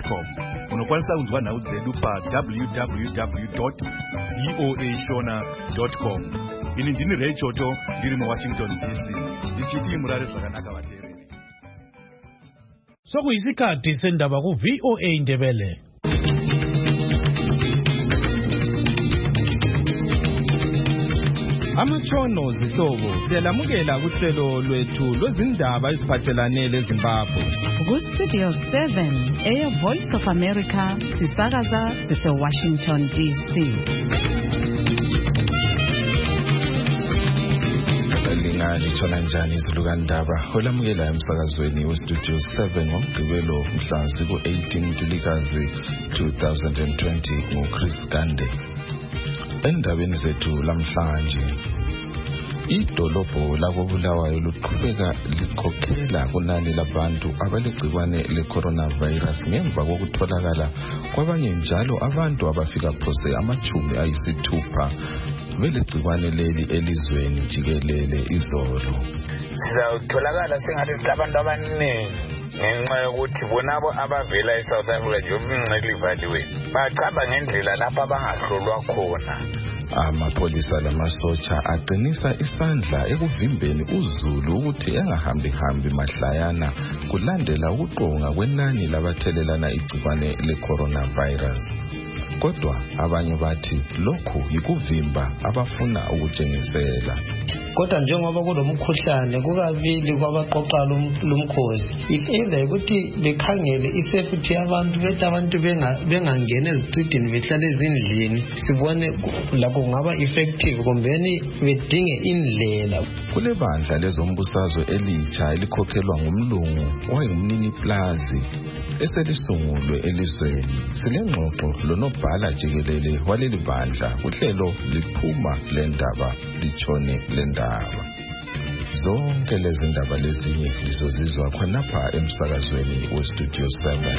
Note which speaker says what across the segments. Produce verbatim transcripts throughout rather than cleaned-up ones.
Speaker 1: com. Unokwanisa kunzwa nawo zedu pa w w w dot voa shona dot com. Ini ndini Ray Choto ndiri mu Washington D C. Ndichiti murare zvakanaka vateereri.
Speaker 2: Sokuyisikhathi sendaba ku V O A Ndebele. Amatshono zihlobo siyalamukela kuhlelo lwethu lwezindaba eziphathelane leZimbabwe.
Speaker 3: Ku Studio seven, Air Voice of America, sisakaza sise Washington D C.
Speaker 4: Lingani tshona njani izilukandaba olamukela emsakazweni we Studio seven ngomgqibelo mhla ziko eighteen Ntulikazi two thousand twenty ngoChris Gande. Endabeni zethu lamhlanje, idolobho lakobulawayo luqhubeka likhokhela kunani labantu abalegcikwane le-coronavirus ngemva kokutholakala kwabanye njalo abantu abafika phose amachumi ayisithupha belegcikwane leli elizweni jikelele izolo.
Speaker 5: Sizatholakala sengathi silabantu abaningi ngenxa yokuthi bonabo abavela eSouth Africa nje umncele ivaliwe bachaba ngendlela lapha abangahlolwa khona.
Speaker 4: Amapolisa lamasotsha aqinisa isandla ekuvimbeni uzulu ukuthi engahambi hambi mahlayana kulandela ukuqonga kwenani labathelelana igcikwane le-coronavirus. Kodwa abanye bathi lokhu yikuvimba abafuna ukutshengisela.
Speaker 6: Kodwa njengoba kulomkhuhlane kukabili kwabaqoqa lumkhosi, if either ukuthi bekhangele isafety yabantu bethi abantu bengangena ezitidini behlala ezindlini sibone lakho kungaba effective kumbeni bedinge indlela.
Speaker 4: Kule bandla lezombusazwe elitsha elikhokhelwa ngumlungu owayengumnini plazi eselisungulwe elizweni. Silengxoxo lonobhala jikelele waleli bandla kuhlelo liphuma lendaba litshone lendaba. Zonke lezi ndaba lezinye lizozizwa khonapha emsakazweni we Studio seven.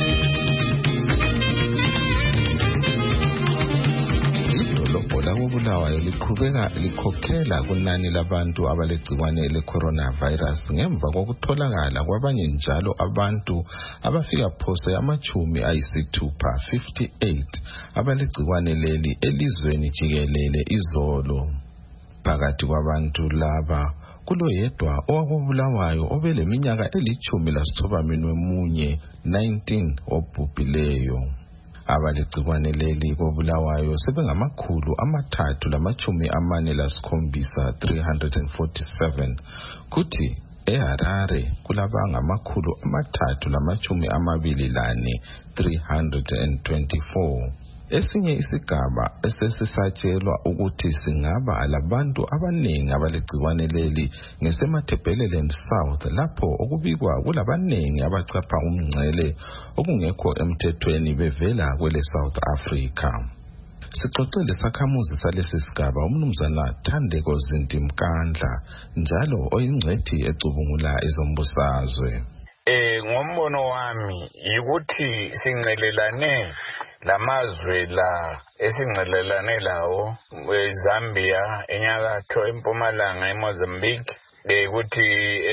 Speaker 4: Idolobho lakobulawayo liqhubeka likhokhela kunani labantu abalegcikwane le-coronavirus ngemva kokutholakala kwabanye njalo abantu abafika phose amachumi ayisithupha fifty-eight abalegcikwane leli elizweni jikelele izolo. Phakathi kwabantu laba kuloyedwa owakobulawayo obeleminyaka elithumi lasithoba minwe munye nineteen obhubhileyo. Abalegcikwane leli kobulawayo sebengamakhulu amathathu lamachumi amane lasikhombisa three hundred forty-seven kuthi eHarare kulabangamakhulu amathathu lamachumi amabili lane three hundred twenty-four. Esinye isigaba esesisatshelwa ukuthi singaba alabantu abaningi abalegcikwane leli ngesemaThebeleland South lapho okubikwa kulabanengi abachapha umngcele okungekho emthethweni bevela kwele South Africa. Sixoxele sakhamuzi salesi sigaba umnumzana Thandeko Zintimkandla njalo oyingcwethi ecubungula ezombusazwe.
Speaker 5: Eh ngombono wami yikuthi sincelelane lamazwe la esincelelane lawo eZambia, enyakatho, eMpumalanga, eMozambique, ukuthi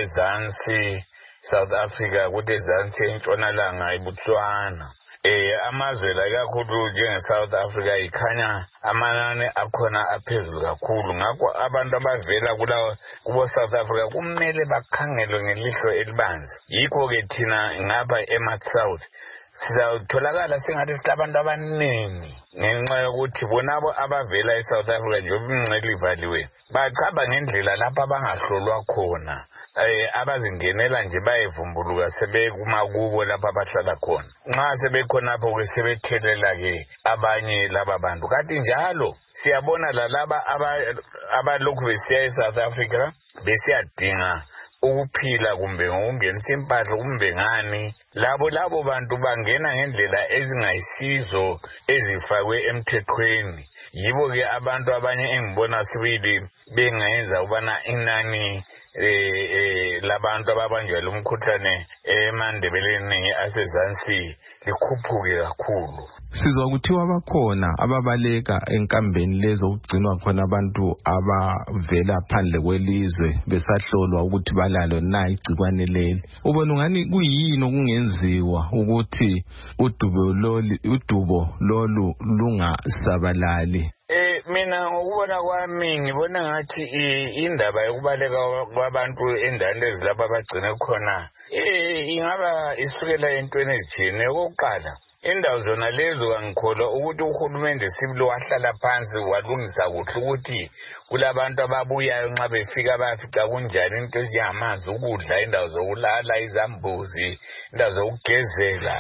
Speaker 5: eZansi South Africa, ukuthi eZansi eNtshonalanga eBotswana. Eh amazwe la kakhulu njenge South Africa ikhanya amanani akhona aphezulu kakhulu, ngakho abantu abavela kula kubo South Africa kumele bakhangelwe ngelihlo elibanzi. Yikho ke thina ngapha eMat South sizatholakala sengathi silabantu abaningi ngenxa yokuthi bonabo abavela eSouth Africa nje umncele ivaliwe bachaba ngendlela lapha abangahlolwa khona. Eh abazingenela nje bayevumbuluka sebekumakubo lapha abahlala khona. Nxa sebekhonapho ke sebethelela ke abanye laba bantu. Kanti njalo siyabona lalaba abalokhu besiya eSouth Africa besiyadinga ukuphila kumbe ngokungenisa impahla kumbe ngani, labo labo bantu bangena ngendlela ezingayisizo ezifakwe emthethweni. Yibo ke abantu abanye engibona sibili bengayenza ubana inani eh labantu ababanjwa lumkhuhlane emandebeleni asezansi likhuphuke kakhulu.
Speaker 4: Sizwa kuthiwa bakhona ababaleka enkambeni lezo ukugcinwa khona abantu abavela phandle kwelizwe besahlolwa ukuthi balalo na igcikwane leli. Ubona ngani kuyini okungenziwa ukuthi udubo lolu udubo lolu lungasabalali?
Speaker 5: Eh mina ukubona kwami ngibona ngathi indaba yokubaleka kwabantu endaweni ezilapha abagcine khona eh ingaba isukela entweni ezithini. Okokuqala, indawo zona lezo kangikholwa ukuthi uhulumende sibili wahlala phansi walungisa kuhle ukuthi kulabantu ababuyayo nxa befika bayafica kunjani into ezinjengamanzi, ukudla, indawo zokulala, izambuzi, indawo zokugezela.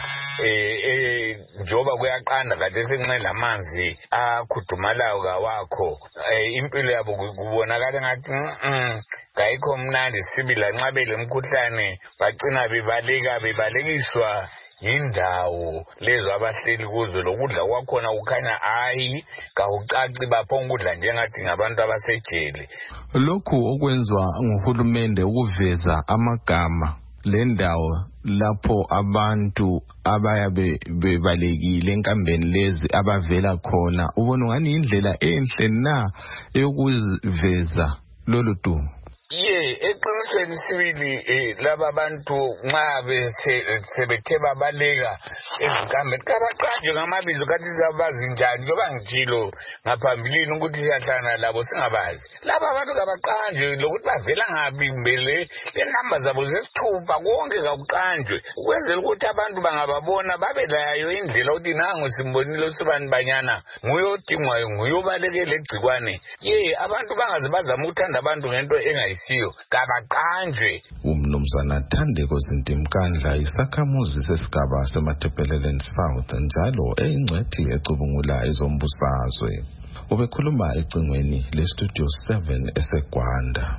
Speaker 5: Eh njoba kuyaqanda kade senxe lamanzi akhudumalayo kawakho, impilo yabo kubonakala ngathi kayikho mnandi sibila nxa belemkhuhlane bagcina bebaleka bebalekiswa indawo lezo abahleli kuzo. Lokudla kwakhona kukhanya hayi kawucaci baphonga ukudla njengathi ngabantu abasejele.
Speaker 4: Lokhu okwenzwa nguhulumende ukuveza amagama lendawo lapho abantu abayabe bebalekile enkambeni lezi abavela khona, ubona ngani indlela enhle na eyokuveza lolu dumo?
Speaker 5: Ye eqinisweni sibili laba bantu nxa sebethe babaleka ezinkambeni kabaqanjwe ngamabizo kathi sizabazi njani njengoba ngitshilo ngaphambilini ukuthi siyahlangana labo singabazi. Laba abantu kabaqanjwe lokuthi bavela ngaphi mbele lenamba zabo zesithupha konke kakuqanjwe ukwenzela ukuthi abantu bangababona babe layo indlela ukuthi nangu simbonile usibani banyana nguye odingwayo nguye obalekele egcikwane. Ye abantu bangaze bazama ukuthanda abantu ngento engayisiyo kabaqanjwe.
Speaker 4: Umnumzana Thandeko Zintimkandla isakhamuzi sesigaba seMatabeleland South njalo eyingcwethi ecubungula ezombusazwe. Ubekhuluma ecingweni lestudio seven eseGwanda.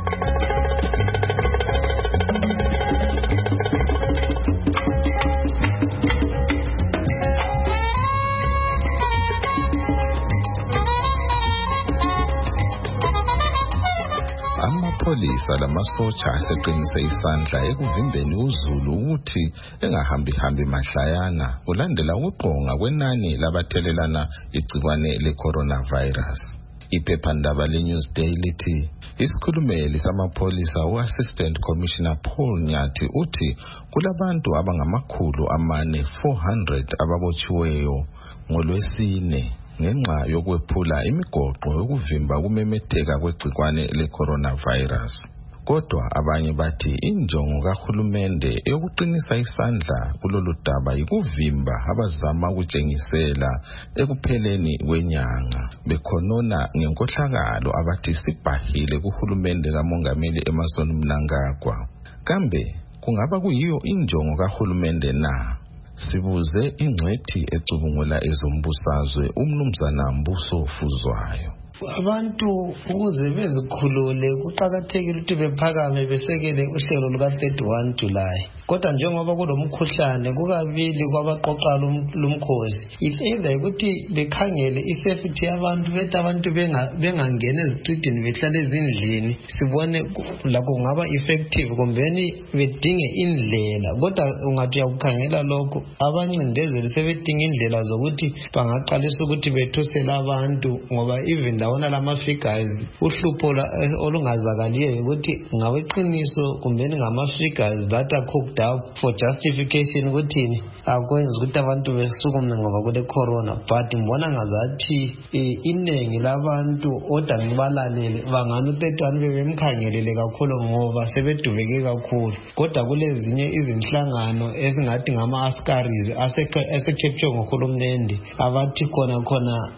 Speaker 4: Amapolisa lamasotsha aseqinise isandla ekuvimbeni uZulu ukuthi engahambi hambi mahlayana ulandela ukuqonga kwenani labathelelana igcikwane le-coronavirus. Iphephandaba le-Newsday lithi isikhulumeli samapolisa u-Assistant Commissioner Paul Nyathi uthi kulabantu abangamakhulu amane four hundred ababotshiweyo ngolwesine ngenxa yokwephula imigoqo yokuvimba kumemetheka kwegcikwane le-coronavirus. Kodwa abanye bathi injongo kahulumende eyokuqinisa isandla kulolu daba yikuvimba abazama ukutshengisela ekupheleni kwenyanga bekhonona ngenkohlakalo abathi sibhahile kuhulumende kaMongameli Emmerson Mnangagwa. Kambe kungaba kuyiyo injongo kahulumende na? Sibuze ingcwethi ecubungula ezombusazwe umnumzana Mbuso Fuzwayo.
Speaker 6: Abantu ukuze bezikhulule kuqakathekile ukuthi bephakame besekele uhlelo luka thirty-one July. Kodwa njengoba kulomkhuhlane kukabili kwabaqoqa lumkhosi, if either ukuthi bekhangele isafety yabantu bethi abantu bengangena ezitidini behlale ezindlini sibone la kungaba effective kumbeni bedinge indlela. Kodwa ungathi uyakukhangela lokho abancindezeli sebedinga indlela zokuthi bangaqalisa ukuthi bethusela abantu ngoba even ndawona lama figures uhlupho olungazakaliyo ukuthi ngaweqiniso kumbeni ngama figures that are cooked up for justification ukuthi akwenza ukuthi abantu besukume ngoba kule corona. But mbona ngazathi iningi labantu oda ngibalalele bangani thirty-one bebemkhangelele kakhulu ngoba sebedubeke kakhulu. Kodwa kulezinye izinhlangano esingathi ngama askaris asekepture ngohulumende abathi khona khona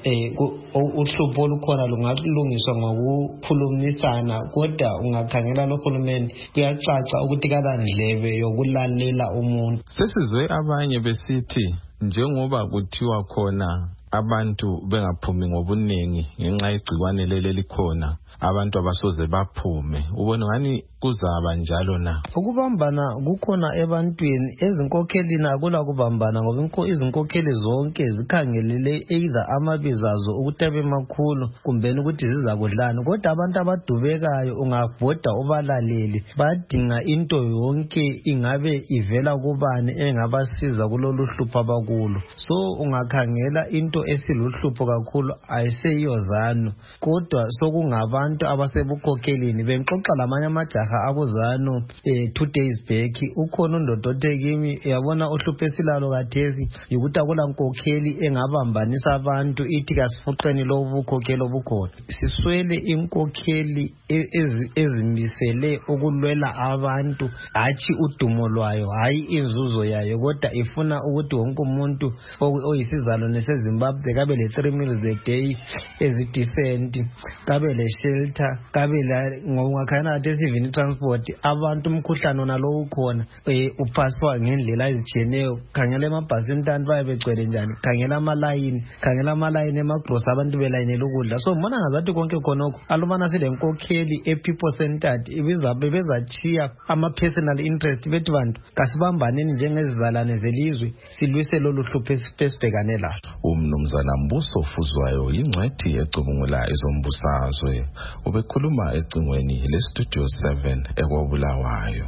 Speaker 6: uhlupho olukhona lungalungiswa ngokukhulumisana. Kodwa ungakhangela lo hulumende kuyacaca ukuthi kalandlebe yokulalela umuntu.
Speaker 4: Sesizwe abanye besithi njengoba kuthiwa khona abantu bengaphumi ngobuningi ngenxa yegcikwane leli likhona, abantu abasoze baphume. Ubona ngani kuzaba njalo na?
Speaker 6: Ukubambana kukhona ebantwini, ezinkokhelini akula kubambana ngoba izinkokheli zonke zikhangelele either amabizo azo ukuthi abe makhulu kumbe ukuthi zizakudlana, kodwa abantu abadubekayo ungabhoda ubalaleli badinga into yonke ingabe ivela kubani engabasiza kulolu hlupho abakulo. So ungakhangela into esiluhlupho kakhulu ayiseyiyo ZANU, kodwa sokungabantu abasebukhokhelini. Bengixoxa lamanye amajaha akuzanu eh, two days back, ukhona undodote kimi yabona uhlupho esilalo kathesi ukuthi akula nkokheli engabambanisa abantu ithi kasifuqeni lobukhokheli obukhona. Siswele inkokheli ezimisele ukulwela abantu, hatshi udumo lwayo, hayi inzuzo yayo, kodwa ifuna ukuthi wonke umuntu oyisizalwane seZimbabwe kabe le three meals a day ezidecent, kabe le shelter, kabe la ngokungakhana kathi esivini transport. Abantu umkhuhlane nalowo khona eh upaswa ngendlela ezitshiyeneyo. Khangela emabhasini abantu bayabe begcwele njani, khangela amalayini, khangela amalayini emagrocery abantu belayinela ukudla. So mbona ngazathi konke khonokho alubana silenkokheli e people centered ibizabe bezachiya ama personal interest bethu bantu kasibambaneni njengezizalwane zelizwe silwise lolu hlupho esibhekane lalo.
Speaker 4: Umnumzana Mbuso Fuzwayo yingcwethi ecubungula ezombusazwe ubekhuluma ecingweni le Studio seven eKobulawayo.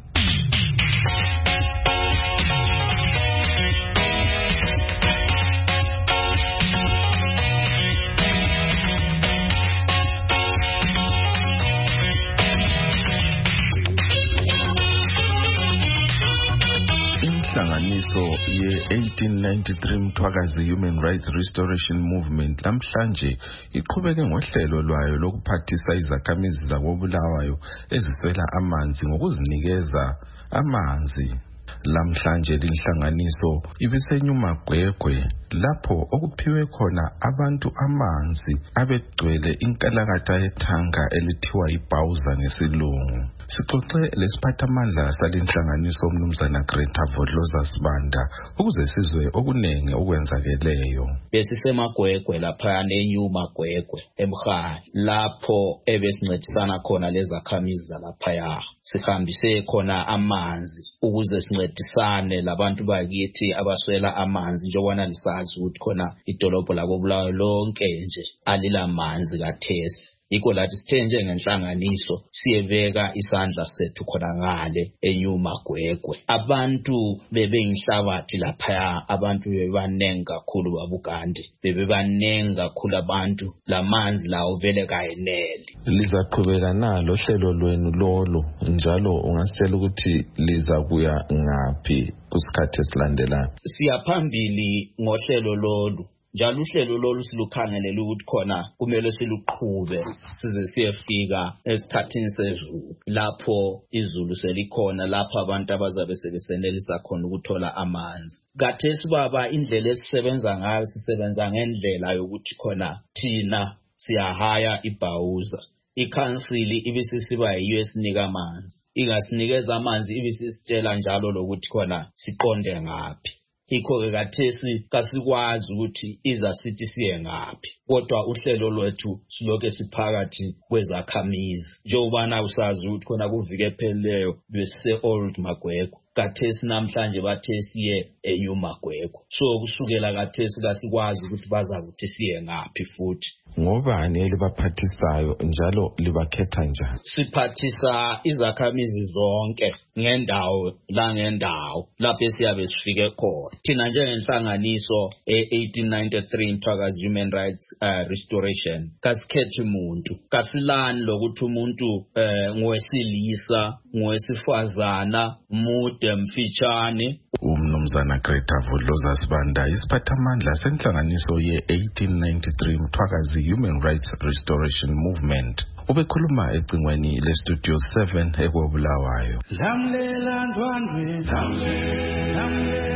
Speaker 4: Inhlanganiso ye eighteen ninety-three Mthwakazi Human Rights Restoration Movement lamhlanje iqhubeke ngohlelo lwayo lokuphathisa izakhamizi zakoBulawayo eziswela amanzi ngokuzinikeza amanzi. Lamhlanje linhlanganiso ibisenyuma gwegwe lapho okuphiwe khona abantu amanzi abegcwele inkalakatha yethanga elithiwa iBauza ngesilungu. Sixoxe lesiphathamandla salinhlanganiso umnumzana Greta Vodloza Sibanda ukuze sizwe okunenge okwenzakeleyo.
Speaker 7: Besisemagwegwe lapha nenyuma gwegwe eMkhaya lapho ebesincedisana khona lezakhamizi zalapha ya. Sihambise khona amanzi ukuze sincedisane labantu bakithi abaswela amanzi njengobana lisazi ukuthi khona idolobho lakoBulawayo lonke nje alila manzi kathesi. Iko lathi sithe njengenhlanganiso siyebeka isandla sethu khona ngale enyuma gwegwe. Abantu bebengihlabathi lapha, abantu bebanengi kakhulu babugande, bebebanengi kakhulu abantu, lamanzi lawo vele kayenele.
Speaker 4: Lizaqhubeka nalo hlelo lwenu lolo njalo ungasitshela ukuthi liza kuya ngaphi kusikhathi esilandelayo?
Speaker 7: Siyaphambili ngohlelo lolu. Njalo uhlelo lolu silukhangelela ukuthi khona kumele siluqhube size siyefika esikhathini sezulu lapho izulu selikhona, lapho abantu abazabe sebesenelisa khona ukuthola amanzi. Kathesi baba indlela esisebenza ngayo sisebenza ngendlela yokuthi khona thina siyahaya iBauza. Ikhansili ibisisiba yiyo esinika amanzi, ingasinikeza amanzi ibisisitshela njalo lokuthi khona siqonde ngaphi. Ikho-ke kathesi kasikwazi ukuthi iza sithi siye ngaphi, kodwa uhlelo lwethu siloke siphakathi kwezakhamizi. Njengobana usazi ukuthi khona kuvike pheleyo bese old Magwegwe, kathesi namhlanje bathe siye eNew Magwegwe. So kusukela kathesi kasikwazi ukuthi baza ukuthi siye ngaphi futhi.
Speaker 4: Ngobani elibaphathisayo njalo libakhetha njani?
Speaker 7: Siphathisa izakhamizi zonke ngendawo la ngendawo lapho siyabe sifike khona. Thina njengenhlanganiso e-eighteen ninety-three Mthwakazi Human Rights uh, Restoration kasikhethe umuntu, kasilani lokuthi umuntu uh, ngowesilisa, ngowesifazana, mude, mfitshane.
Speaker 4: Umnumzana Greta Vodloza Sibanda isiphathamandla senhlanganiso ye-eighteen ninety-three Mthwakazi Human Rights Restoration Movement ubekhuluma ecingweni le Studio seven eKobulawayo.
Speaker 8: Lamlela ndwandwe, lamlela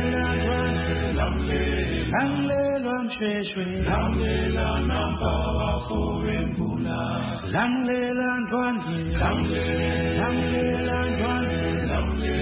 Speaker 8: ndwandwe, lamlela msheshwe, lamlela namba wafo wembula, lamlela ndwandwe, lamlela ndwandwe,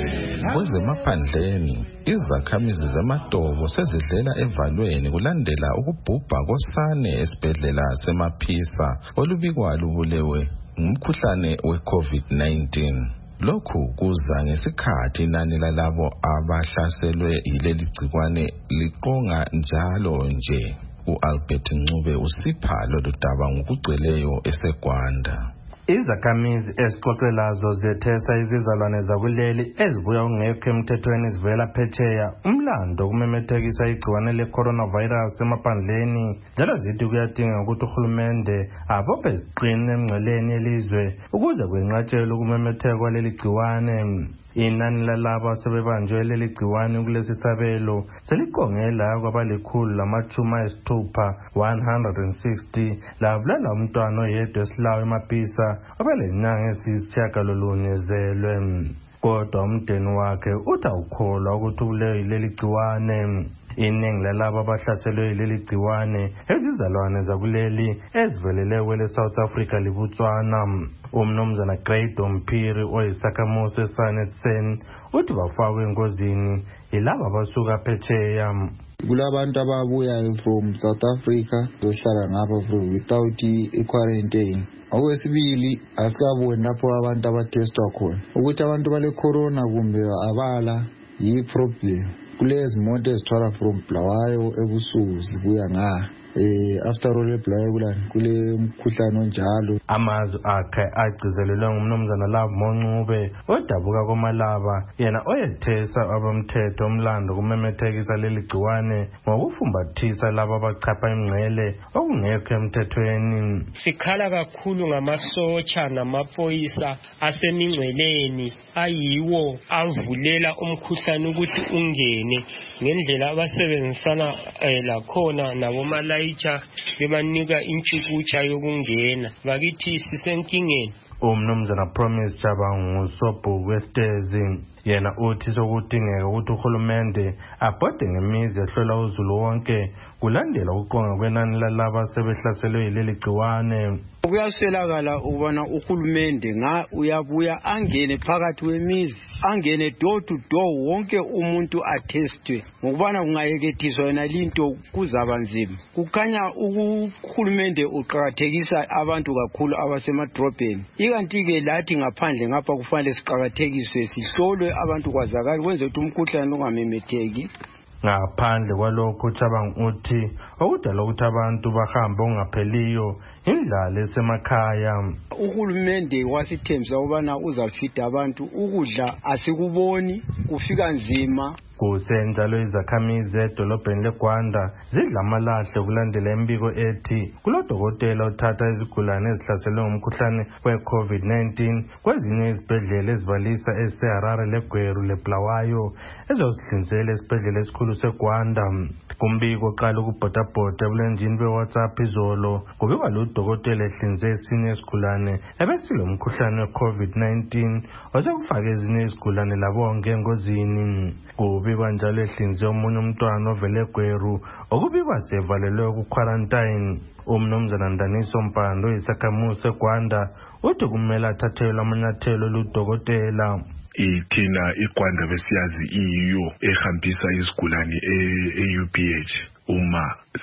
Speaker 4: Kwezemaphandleni, izakhamizi zamadobo sezidlela evalweni kulandela ukubhubha kosane esibhedlela seMaphisa olubikwa lubulewe ngumkhuhlane we-COVID nineteen. Lokhu kuza ngesikhathi inani lalabo abahlaselwe yileli gcikwane liqonga njalo nje. U-Albert Ncube usipha lolu daba ngokugcweleyo eseGwanda.
Speaker 9: Izakhamizi ezixoxelazo zethesa izizalwane zakuleli ezibuya ungekho emthethweni zivela phetsheya umlando kumemethekisa igciwane le-coronavirus emaphandleni, njalo zithi kuyadinga ukuthi uhulumende abophe isiqini emngceleni yelizwe ukuze kwenqatshelwe ukumemetheka kwaleli gciwane. Inani lalabo asebebanjwe leli gciwane kulesi sabelo seliqongela kwabalikhulu lamachumi ayisithupha one hundred sixty labulala umntwana oyedwa esilawo eMaphisa obelenyanga eziyisitshiyagalolunye zelwe. Kodwa umndeni wakhe uthi awukholwa ukuthi ubulewe yileli gciwane. Iningi lalabo abahlaselwe yileli gciwane ezizalwane zakuleli ezivelele kwele South Africa liBotswana. Umnumzana Grade Mphiri oyisakhamuzi eSanetsen uthi bafakwe engozini yilabo abasuka phetsheya.
Speaker 10: Kulabantu ababuya from South Africa zohlala ngapha without i-quarantine. Okwesibili, asikaboni lapho abantu abatestwa khona ukuthi abantu bale corona kumbe abala yi-problem. Kulezi moto ezithwala from Bulawayo ebusuku zibuya nga eh after all eBulawayo kulani kule mkhuhlane onjalo.
Speaker 9: Amazwi akhe agcizelelwe ngumnumzana Lavo Ncube odabuka komalaba, yena oyethesa abamthetho umlando kumemethekisa leli gciwane ngokufumbathisa labo abachapha imngcele okungekho emthethweni.
Speaker 11: Sikhala kakhulu ngamasotsha namaphoyisa asemingceleni ayiwo avulela umkhuhlane ukuthi ungene ngendlela abasebenzisana lakhona nabomalayicha bebanika intshukutsha yokungena. Bakithi sisenkingeni.
Speaker 9: Umnumzana Promise Chabangu usobhuku westezi yena uthi sokudingeka ukuthi uhulumende abhode ngemizi ehlola uzulu wonke kulandela ukuqonga kwenani lalabo asebehlaselwe yileli gciwane.
Speaker 12: Kuyaswelakala ukubona uhulumende nga uyabuya angene phakathi kwemizi, angene door to door, wonke umuntu atestwe. Ngokubana kungayekethiswa yona linto kuzaba nzima. Kukhanya uhulumende uqhakathekisa abantu kakhulu abasemadrobheni. Ikanti ke lathi ngaphandle ngapha kufanele siqhakathekiswe sihlolwe abantu kwazakala kwenze ukuthi umkhuhlane ungamemetheki.
Speaker 9: Ngaphandle kwalokho Chabangu uthi okudala ukuthi abantu bahambe ongapheliyo indlala esemakhaya.
Speaker 12: Uhulumende wasithembisa ukubana uzafida abantu ukudla asikuboni kufika nzima.
Speaker 9: Kusenjalo izakhamizi edolobheni leGwanda zidla amalahle kulandela imbiko ethi kulodokotela othatha izigulane ezihlaselwe ngumkhuhlane we-COVID nineteen kwezinye izibhedlela ezibalisa eseHarare leGweru leBulawayo ezozihlinzela esibhedlela esikhulu seGwanda. Kumbiko oqala ukubhodabhoda ebulenjini be-WhatsApp izolo kubikwa lo dokotela ehlinze esinye isigulane ebesilo umkhuhlane we-COVID nineteen osekufake ezinye izigulane labonke engozini. Kubikwa njalo ehlinze omunye umntwana ovele eGweru okubikwa sevalelwe ku-quarantine. Umnumzana Ndaniso Mpando oyisakhamuzi seGwanda uthi kumele athathelwe amanyathelo ludokotela.
Speaker 13: Ithina iGwanda besiyazi iyo ehambisa izigulane e-U P H uma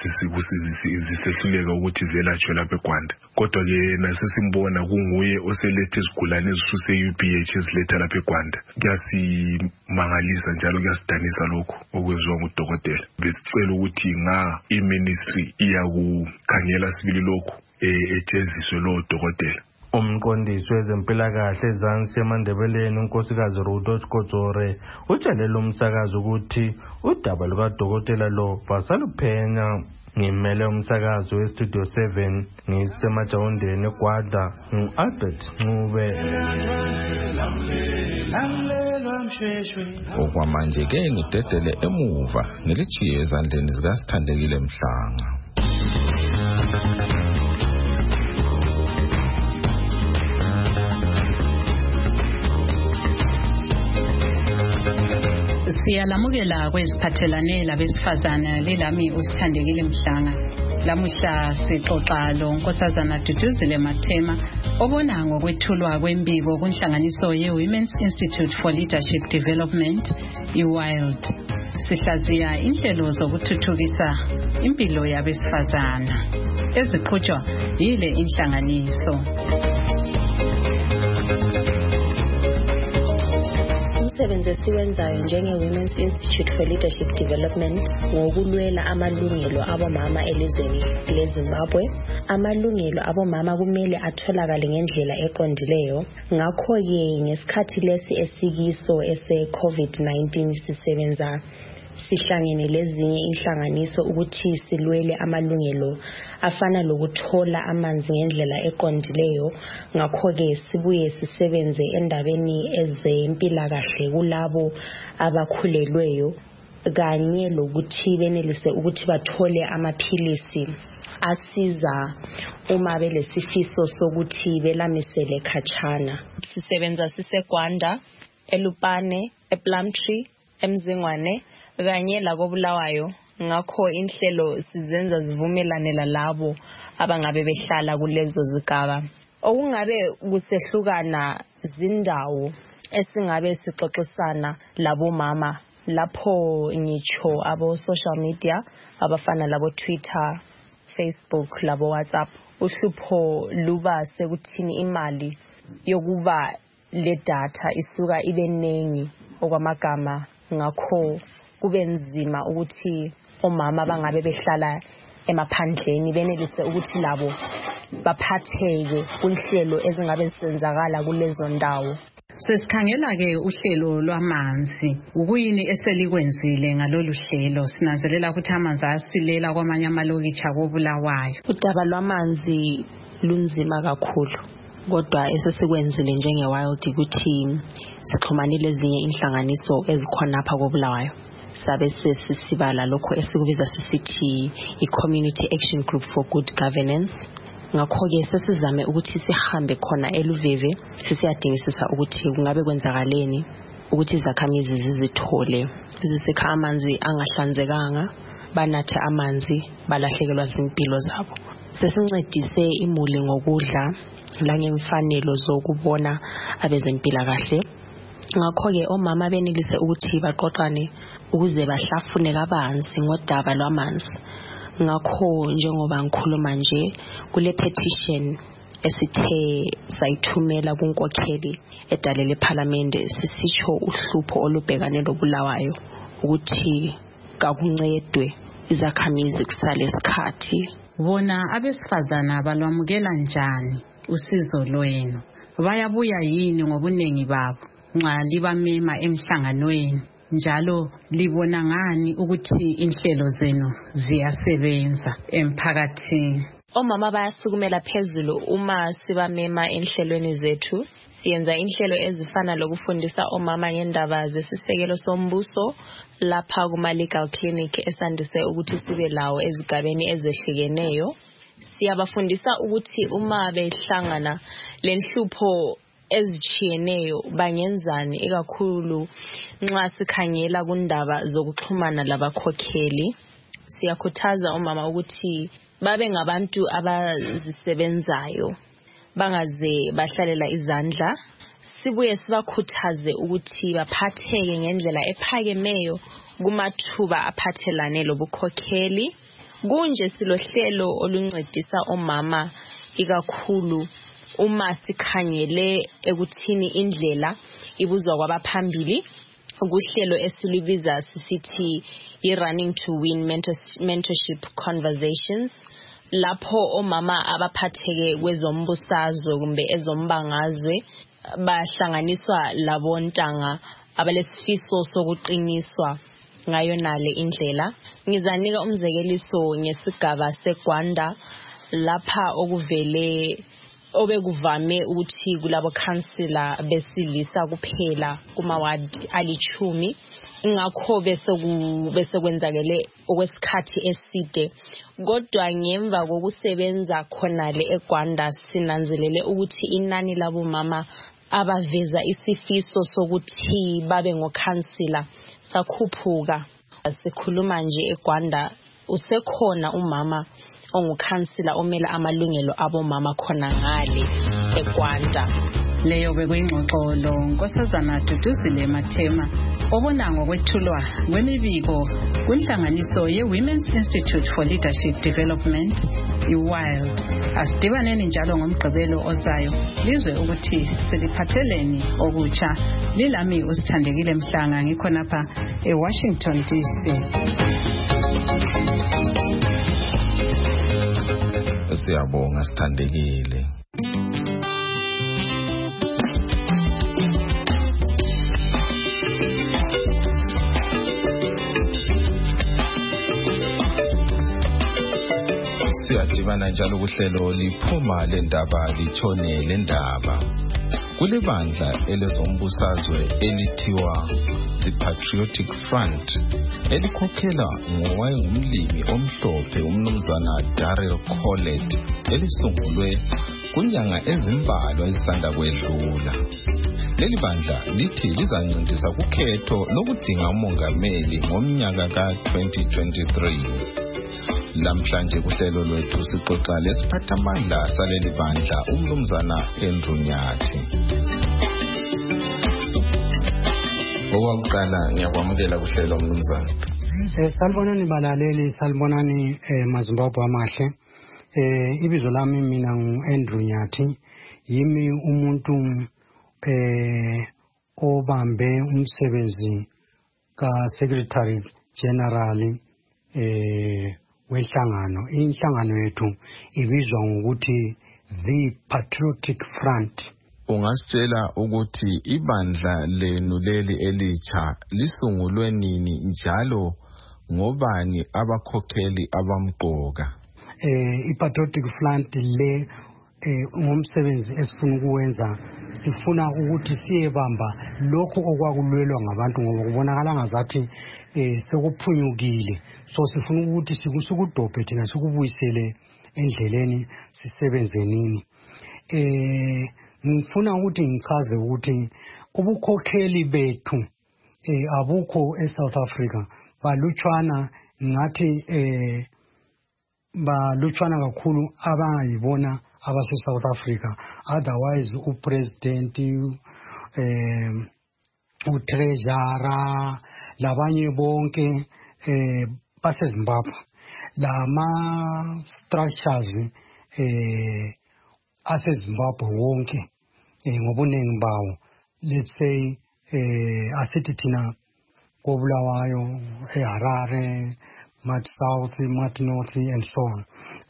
Speaker 13: sisehluleka ukuthi zelatshwe lapha eGwanda. Kodwa ke nasesimbona kunguye oselethe izigulane ezisuse e-U P H eziletha lapha eGwanda. Kuyasimangalisa njalo kuyasidanisa lokho okwenziwa ngudokotela. Besicela ukuthi nga i-ministry iyakukhangela sibili lokho ejeziswe lo dokotela.
Speaker 9: Umqondisi wezempilakahle eZansi eMandebeleni unkosikazi Rudo Chikodzore utshelele umsakazi ukuthi udaba lukadokotela lo basaluphenya. Ngimele umsakazi weStudio seven ngisemajawundeni eGwanda ngu-Albert Ncube.
Speaker 4: Okwamanje ke ngidedele emuva ngilijiye ezandleni zikaSithandekile Mhlanga.
Speaker 3: Siyalamukela kweziphathelane labesifazana lelami uSithandekile Mhlanga. Lamuhla sixoxa lo Nkosazana Duduzile Mathema Obona ngokwethulwa kwembiko kunhlanganiso ye-Women's Institute for Leadership Development, i-WILD. Sihlaziya inhlelo zokuthuthukisa impilo yabesifazana eziqhutshwa yile inhlanganiso.
Speaker 14: Umsebenzi esiwenzayo njenge-Women's Institute for Leadership Development ngokulwela amalungelo abomama elizweni leZimbabwe. Amalungelo abomama kumele atholakale ngendlela eqondileyo. Ngakho-ke ngesikhathi lesi esikiso ese-COVID nineteen sisebenza sihlangene lezinye inhlanganiso ukuthi silwele amalungelo afana lokuthola amanzi ngendlela eqondileyo. Ngakho-ke sibuye sisebenze endabeni ezempilakahle kulabo abakhulelweyo kanye lokuthi benelise ukuthi bathole amaphilisi asiza uma belesifiso sokuthi belamisele khatshana. Sisebenza siseGwanda, eLupane, ePlumtree, eMzingwane kanye lakobulawayo. Ngakho inhlelo sizenza zivumelane lalabo abangabe behlala kulezo zigaba. Okungabe kusehlukana zindawo esingabe sixoxisana labo mama lapho ngitsho abo social media abafana labo Twitter, Facebook, labo WhatsApp. Uhlupho luba sekuthini imali yokuba le data isuka ibe nengi okwamagama. Ngakho kube nzima ukuthi omama bangabe behlala emaphandleni benelise ukuthi labo baphatheke kunhlelo ezingabe zisenzakala kulezo ndawo.
Speaker 3: Sesikhangela ke uhlelo lwamanzi. Ukuyini eselikwenzile ngalolu hlelo? Sinanzelela ukuthi amanzi asilela kwamanye amalokitshi akobulawayo.
Speaker 14: Udaba lwamanzi lunzima kakhulu. Kodwa esesikwenzile njenge-WILD ukuthi sixhumanile ezinye inhlanganiso ezikhona apha kobulawayo. Sabe sesibala lokho esikubiza sisithi i-Community Action Group for Good Governance. Ngakho-ke sesizame ukuthi sihambe khona eLuveve sisiyadingisisa ukuthi kungabe kwenzakaleni ukuthi izakhamizi zizithole zisikha amanzi angahlanzekanga, banathe amanzi, balahlekelwa zimpilo zabo. Sesincedise imuli ngokudla langemfanelo zokubona abezempilakahle. Ngakho-ke omama benelise ukuthi baqoqane ukuze bahlafune kabanzi ngodaba lwamanzi. Ngakho njengoba ngikhuluma nje kule petition esithe sayithumela kunkokheli edalele eParliament sisitsho uhlupho olubhekane lobulawayo ukuthi kakuncedwe izakhamizi kusale isikhathi.
Speaker 3: Bona abesifazana balwamukela njani usizo lwenu? Bayabuya yini ngobunengi babo nxa libamema emhlanganweni? Njalo libona ngani ukuthi inhlelo zenu ziyasebenza emphakathini?
Speaker 14: Omama bayasukumela phezulu uma sibamema enhlelweni zethu. Siyenza inhlelo ezifana lokufundisa omama ngendaba zesisekelo sombuso lapha kuma legal clinic esandise ukuthi sibe lawo ezigabeni ezehlukeneyo. Siyabafundisa ukuthi uma behlangana lenhlupho ezichiyeneyo bangenzani ikakhulu nxa sikhangela kundaba zokuxhumana labakhokheli. Siyakhuthaza omama ukuthi babe ngabantu abazisebenzayo bangaze bahlalela izandla. Sibuye sibakhuthaze ukuthi baphatheke ngendlela ephakemeyo kumathuba aphathelane lobukhokheli. Kunje silohlelo oluncedisa omama ikakhulu uma sikhangele ekuthini indlela ibuzwa kwabaphambili. Kuhlelo esilibiza sisithi i-Running to Win Mentorship Conversations, lapho omama abaphatheke kwezombusazwe kumbe ezombangazwe bahlanganiswa labontanga abalesifiso sokuqiniswa ngayo nale indlela. Ngizanika umzekeliso ngesigaba seGwanda lapha okuvele obekuvame ukuthi kulabo councillor besilisa kuphela kuma ward alichumi. Ngakho bese bese kwenzakele okwesikhathi eside. Kodwa ngemva kokusebenza khonale eGwanda sinanzelele ukuthi inani labo mama abaveza isifiso sokuthi babe ngokhansila sakhuphuka. Sikhuluma nje eGwanda usekhona umama ongukhansila omela amalungelo abo mama khona ngale. eGwanda.
Speaker 3: Leyo bekuyingxoxo lo Nkosazana Duduzile Mathema obona ngokwethulwa kwemibiko kwinhlanganiso ye-Women's Institute for Leadership Development, i-WILD. Asidibaneni njalo ngomgqibelo ozayo lizwe ukuthi seliphatheleni okutsha. Lilami uSithandekile Mhlanga ngikhonapha eWashington D C.
Speaker 4: Siyabonga Sithandekile. Siyadibana njalo kuhlelo liphuma lendaba litshone lendaba. Kulebandla elezombusazwe elithiwa The Patriotic Front elikhokhela ngowayengumlimi omhlophe umnumzana Darrell Collet elisungulwe kunyanga ezimbalwa ezisanda kwedlula. Leli bandla lithi lizancindisa kukhetho lokudinga umongameli ngomnyaka ka twenty twenty-three. Lamhlanje kuhlelo lwethu sixoxa lesiphathamandla saleli bandla umnumzana Andrew Nyathi. Owakuqala ngiyakwamukela kuhlelo umnumzana.
Speaker 15: Eh salibonani balaleli, salibonani eh mazimbabwe amahle. Eh ibizo lami mina ngu-Andrew Nyathi, yimi umuntu eh obambe umsebenzi ka Secretary General eh wenhlangano. Inhlangano yethu ibizwa ngokuthi The Patriotic Front.
Speaker 4: Ungasitshela ukuthi ibandla lenu leli elitsha lisungulwe nini njalo ngobani abakhokheli abamqoka?
Speaker 15: Eh iPatriotic Front le eh ngomsebenzi esifuna ukuwenza, sifuna ukuthi siyebamba lokho okwakulwelwa ngabantu ngoba kubonakala ngazathi eh sekuphunyukile. So sifuna ukuthi sikusukudobhe thina sikubuyisele endleleni sisebenze nini. Eh ngifuna ukuthi ngichaze ukuthi ubukhokheli bethu eh abukho eSouth Africa, balutshwana ngathi eh balutshwana kakhulu abangayibona abase South Africa. Otherwise upresident eh utreasurer labanye bonke eh base Zimbabwe, lama structures eh ase Zimbabwe wonke eh ngobuningi bawo, let's say eh asithi thina koBulawayo, eHarare, Mat South, Mat North and so on,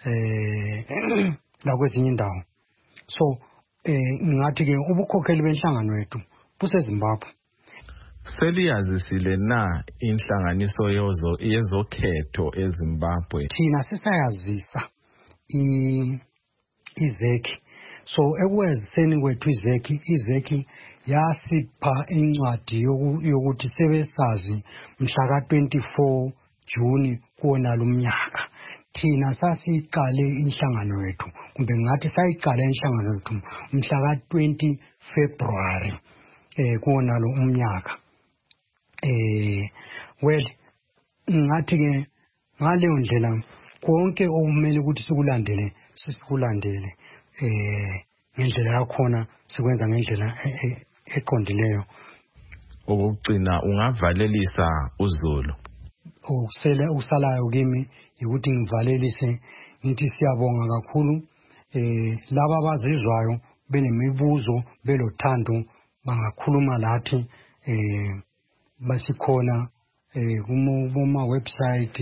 Speaker 15: eh lakwezinye indawo. So eh ngathi ke ubukhokheli benhlangano yethu buse Zimbabwe.
Speaker 4: Seliyazisile na inhlanganiso yezo yezokhetho eZimbabwe?
Speaker 15: Thina sisayazisa i izeki. So ekweziseni kwethu izeki, izeki yasipha incwadi yokuthi sebesazi mhla ka twenty-four June kuona lumnyaka. Thina sasiqale inhlangano yethu, kumbe ngathi sayiqala inhlangano yethu mhla ka twenty February eh kuona lo umnyaka. Eh well ngathi ke ngaleyo ndlela konke okumele ukuthi sikulandele sikulandele eh ngendlela yakhona, sikwenza ngendlela eqondileyo.
Speaker 4: Okugcina ungavalelisa uZulu.
Speaker 15: Ukusela usalayo kimi ukuthi ngivalelise ngithi siyabonga kakhulu eh laba abazizwayo benemibuzo belothando bangakhuluma lathi eh basikhona eh kuma website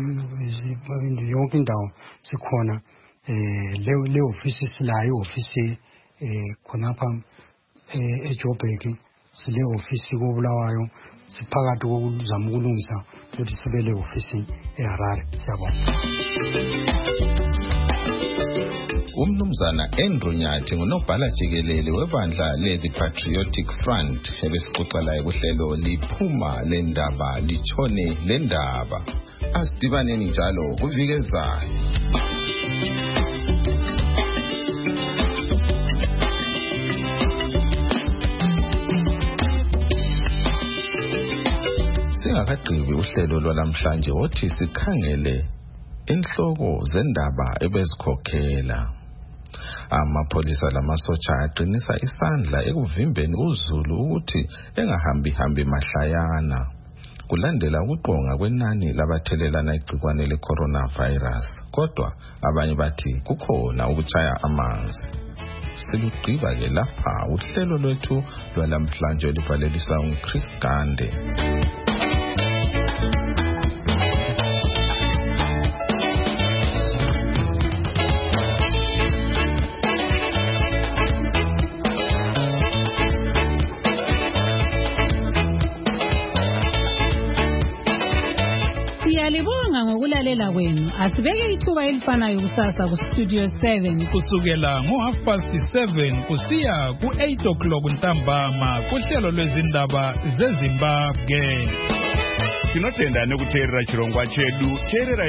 Speaker 15: yonke indawo sikhona. Eh le le office silayo office eh khonapha eh eJoburg, sile office koBulawayo, siphakathi kokuzama ukulungisa ukuthi sibe le office eHarare. Siyabonga.
Speaker 4: Umnumzana Andrew Nyathi ngunobhala jikelele webandla le-The Patriotic Front ebesixoxa laye kuhlelo liphuma lendaba litshone lendaba. Asidibaneni njalo kuvike ezayo. Singakagqibi uhlelo lwalamhlanje othi sikhangele inhloko zendaba ebezikhokhela. Amapholisa lamasotsha aqinisa isandla ekuvimbeni uZulu ukuthi engahambi hambi mahlayana kulandela ukuqonga kwenani labathelelana igcikwane le-coronavirus. Kodwa abanye bathi kukhona ukuchaya amanzi. Silugqiba ke lapha uhlelo lwethu lwalamhlanje oluvalelisa uChris Gande.
Speaker 16: Siyalibonga ngokulalela kwenu. Asibeke ithuba elifanayo kusasa ku Studio seven
Speaker 2: kusukela ngo half past seven kusiya ku eight o'clock ntambama kuhlelo lwezindaba zeZimbabwe.
Speaker 1: Tinotenda nekuteerera chirongwa chedu. Teerera